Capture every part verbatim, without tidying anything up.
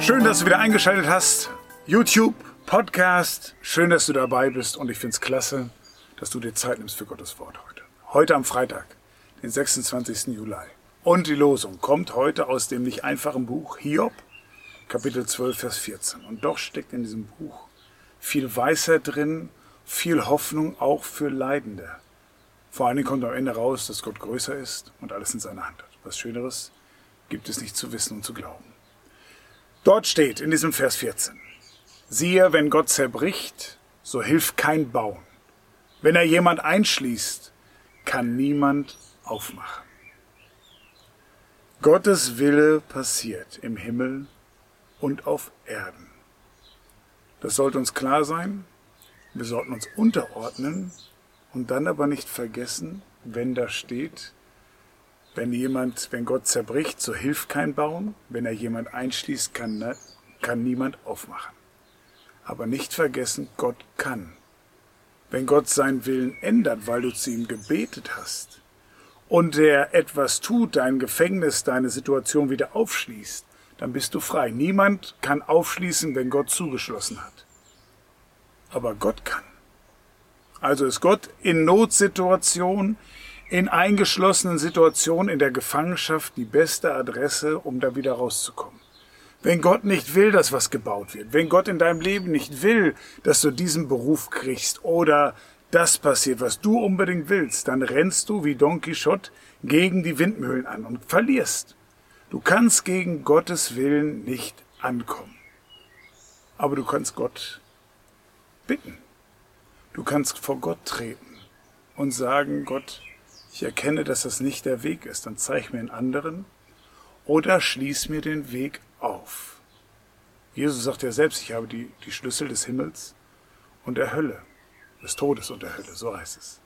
Schön, dass du wieder eingeschaltet hast. YouTube, Podcast. Schön, dass du dabei bist und ich finde es klasse, dass du dir Zeit nimmst für Gottes Wort heute. Heute am Freitag, den sechsundzwanzigsten Juli. Und die Losung kommt heute aus dem nicht einfachen Buch Hiob, Kapitel zwölf, Vers vierzehn. Und doch steckt in diesem Buch viel Weisheit drin, viel Hoffnung auch für Leidende. Vor allen Dingen kommt am Ende raus, dass Gott größer ist und alles in seiner Hand hat. Was Schöneres gibt es nicht zu wissen und zu glauben. Dort steht in diesem Vers vierzehn, siehe, wenn Gott zerbricht, so hilft kein Bauen. Wenn er jemand einschließt, kann niemand aufmachen. Gottes Wille passiert im Himmel und auf Erden. Das sollte uns klar sein. Wir sollten uns unterordnen und dann aber nicht vergessen, wenn da steht, wenn jemand, wenn Gott zerbricht, so hilft kein Bauen. Wenn er jemand einschließt, kann, kann niemand aufmachen. Aber nicht vergessen, Gott kann. Wenn Gott seinen Willen ändert, weil du zu ihm gebetet hast und er etwas tut, dein Gefängnis, deine Situation wieder aufschließt, dann bist du frei. Niemand kann aufschließen, wenn Gott zugeschlossen hat. Aber Gott kann. Also ist Gott in Notsituationen, in eingeschlossenen Situationen, in der Gefangenschaft die beste Adresse, um da wieder rauszukommen. Wenn Gott nicht will, dass was gebaut wird, wenn Gott in deinem Leben nicht will, dass du diesen Beruf kriegst oder das passiert, was du unbedingt willst, dann rennst du wie Don Quixote gegen die Windmühlen an und verlierst. Du kannst gegen Gottes Willen nicht ankommen. Aber du kannst Gott bitten. Du kannst vor Gott treten und sagen, Gott, ich erkenne, dass das nicht der Weg ist, dann zeig mir einen anderen oder schließ mir den Weg auf. Jesus sagt ja selbst, ich habe die, die Schlüssel des Himmels und der Hölle, des Todes und der Hölle, so heißt es.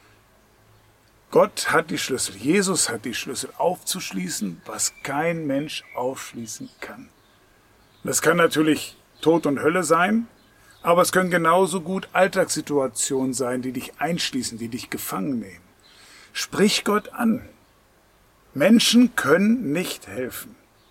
Gott hat die Schlüssel, Jesus hat die Schlüssel aufzuschließen, was kein Mensch aufschließen kann. Das kann natürlich Tod und Hölle sein, aber es können genauso gut Alltagssituationen sein, die dich einschließen, die dich gefangen nehmen. Sprich Gott an. Menschen können nicht helfen.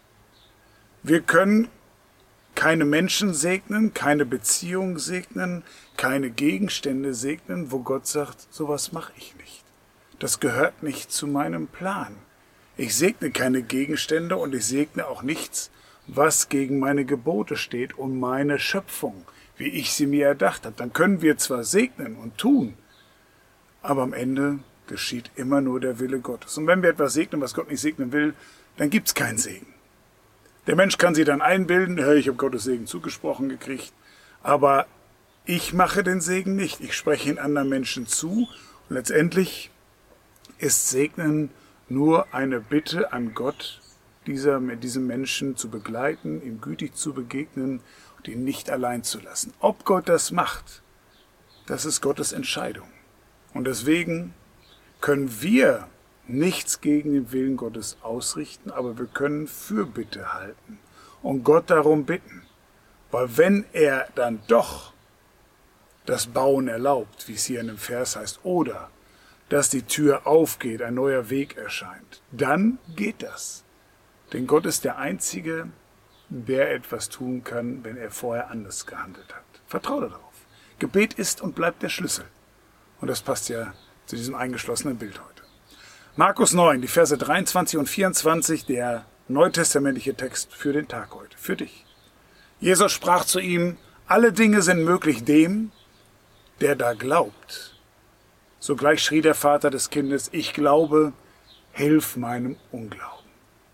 Wir können keine Menschen segnen, keine Beziehung segnen, keine Gegenstände segnen, wo Gott sagt, sowas mache ich nicht. Das gehört nicht zu meinem Plan. Ich segne keine Gegenstände und ich segne auch nichts, was gegen meine Gebote steht und meine Schöpfung, wie ich sie mir erdacht habe. Dann können wir zwar segnen und tun, aber am Ende geschieht immer nur der Wille Gottes. Und wenn wir etwas segnen, was Gott nicht segnen will, dann gibt es keinen Segen. Der Mensch kann sich dann einbilden, hey, ich habe Gottes Segen zugesprochen gekriegt, aber ich mache den Segen nicht. Ich spreche ihn anderen Menschen zu und letztendlich ist Segnen nur eine Bitte an Gott, dieser, mit diesem Menschen zu begleiten, ihm gütig zu begegnen und ihn nicht allein zu lassen. Ob Gott das macht, das ist Gottes Entscheidung. Und deswegen können wir nichts gegen den Willen Gottes ausrichten, aber wir können Fürbitte halten und Gott darum bitten. Weil wenn er dann doch das Bauen erlaubt, wie es hier in dem Vers heißt, oder dass die Tür aufgeht, ein neuer Weg erscheint, dann geht das. Denn Gott ist der Einzige, der etwas tun kann, wenn er vorher anders gehandelt hat. Vertraue darauf. Gebet ist und bleibt der Schlüssel. Und das passt ja zu diesem eingeschlossenen Bild heute. Markus neun, die Verse dreiundzwanzig und vierundzwanzig, der neutestamentliche Text für den Tag heute, für dich. Jesus sprach zu ihm, alle Dinge sind möglich dem, der da glaubt. Sogleich schrie der Vater des Kindes, ich glaube, hilf meinem Unglauben.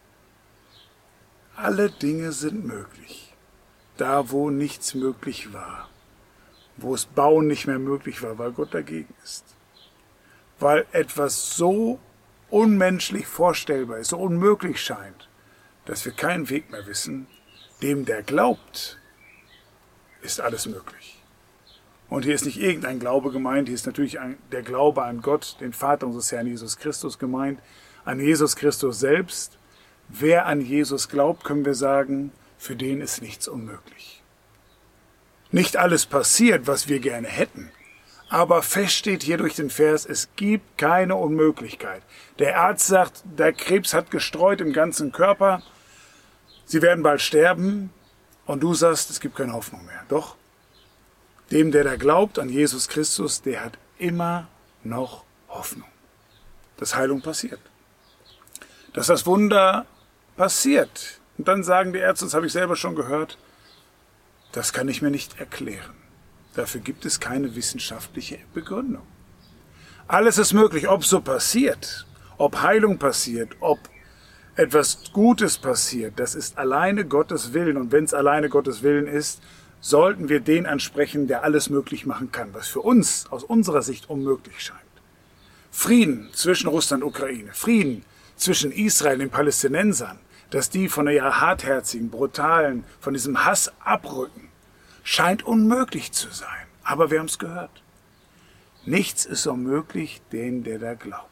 Alle Dinge sind möglich, da wo nichts möglich war, wo es Bauen nicht mehr möglich war, weil Gott dagegen ist. Weil etwas so unmenschlich vorstellbar ist, so unmöglich scheint, dass wir keinen Weg mehr wissen, dem der glaubt, ist alles möglich. Und hier ist nicht irgendein Glaube gemeint, hier ist natürlich ein, der Glaube an Gott, den Vater unseres Herrn Jesus Christus gemeint, an Jesus Christus selbst. Wer an Jesus glaubt, können wir sagen, für den ist nichts unmöglich. Nicht alles passiert, was wir gerne hätten, Aber fest steht hier durch den Vers, es gibt keine Unmöglichkeit. Der Arzt sagt, der Krebs hat gestreut im ganzen Körper. Sie werden bald sterben. und du sagst, es gibt keine Hoffnung mehr. Doch, dem, der da glaubt an Jesus Christus, der hat immer noch Hoffnung, dass Heilung passiert. Dass das Wunder passiert. Und dann sagen die Ärzte, das habe ich selber schon gehört, das kann ich mir nicht erklären. Dafür gibt es keine wissenschaftliche Begründung. Alles ist möglich, ob so passiert, ob Heilung passiert, ob etwas Gutes passiert, das ist alleine Gottes Willen. Und wenn es alleine Gottes Willen ist, sollten wir den ansprechen, der alles möglich machen kann, was für uns aus unserer Sicht unmöglich scheint. Frieden zwischen Russland und Ukraine, Frieden zwischen Israel und den Palästinensern, dass die von der hartherzigen, brutalen, von diesem Hass abrücken, scheint unmöglich zu sein. Aber wir haben es gehört. Nichts ist unmöglich, dem, der da glaubt.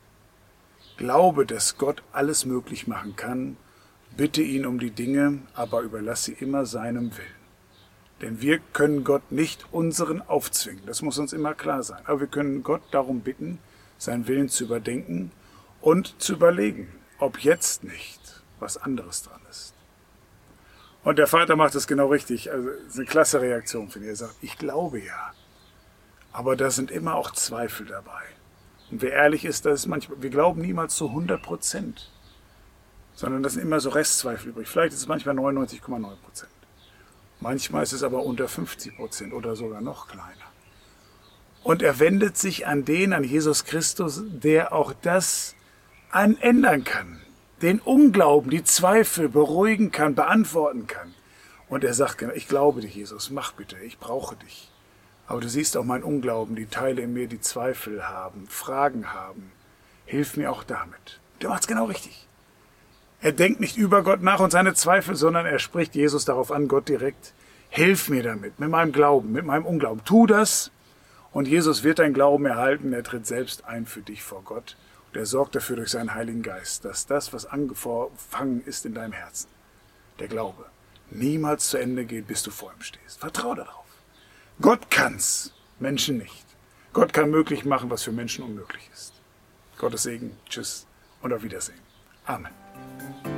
Glaube, dass Gott alles möglich machen kann, bitte ihn um die Dinge, aber überlass sie immer seinem Willen. Denn wir können Gott nicht unseren aufzwingen, das muss uns immer klar sein. Aber wir können Gott darum bitten, seinen Willen zu überdenken und zu überlegen, ob jetzt nicht was anderes dran ist. Und der Vater macht es genau richtig. Also, das ist eine klasse Reaktion, finde ich. Er sagt, ich glaube ja, aber da sind immer auch Zweifel dabei. Und wer ehrlich ist, das ist manchmal, wir glauben niemals zu hundert Prozent, sondern das sind immer so Restzweifel übrig. Vielleicht ist es manchmal neunundneunzig Komma neun Prozent. Manchmal ist es aber unter fünfzig Prozent oder sogar noch kleiner. Und er wendet sich an den, an Jesus Christus, der auch das ändern kann. Den Unglauben, die Zweifel beruhigen kann, beantworten kann. Und er sagt, ich glaube dir, Jesus, mach bitte, ich brauche dich. Aber du siehst auch meinen Unglauben, die Teile in mir, die Zweifel haben, Fragen haben. Hilf mir auch damit. Der macht's genau richtig. Er denkt nicht über Gott nach und seine Zweifel, sondern er spricht Jesus darauf an, Gott direkt. Hilf mir damit, mit meinem Glauben, mit meinem Unglauben. Tu das und Jesus wird dein Glauben erhalten. Er tritt selbst ein für dich vor Gott. Und er sorgt dafür durch seinen Heiligen Geist, dass das, was angefangen ist in deinem Herzen, der Glaube, niemals zu Ende geht, bis du vor ihm stehst. Vertrau darauf. Gott kann's, Menschen nicht. Gott kann möglich machen, was für Menschen unmöglich ist. Gottes Segen, tschüss und auf Wiedersehen. Amen.